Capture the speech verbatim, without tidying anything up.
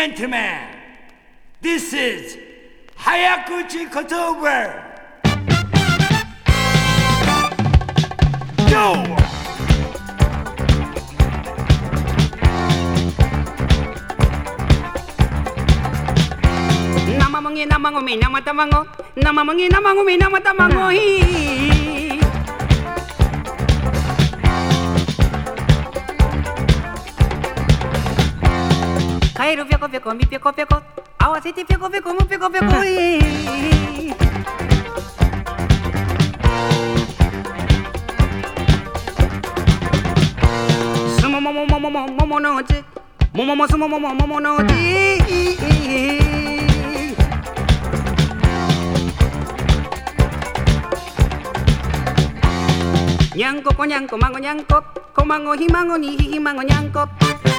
gentlemen, this is 早口言葉。Yo! 生麦生米生卵生麦生米生卵カエルぴょこぴょこみぴょこぴょこ合わせてぴょこぴょこむぴょこぴょこすもももももももものうちもももすももももものうちにゃんここにゃんこまごにゃんここまごひまごにひひまごにゃんこ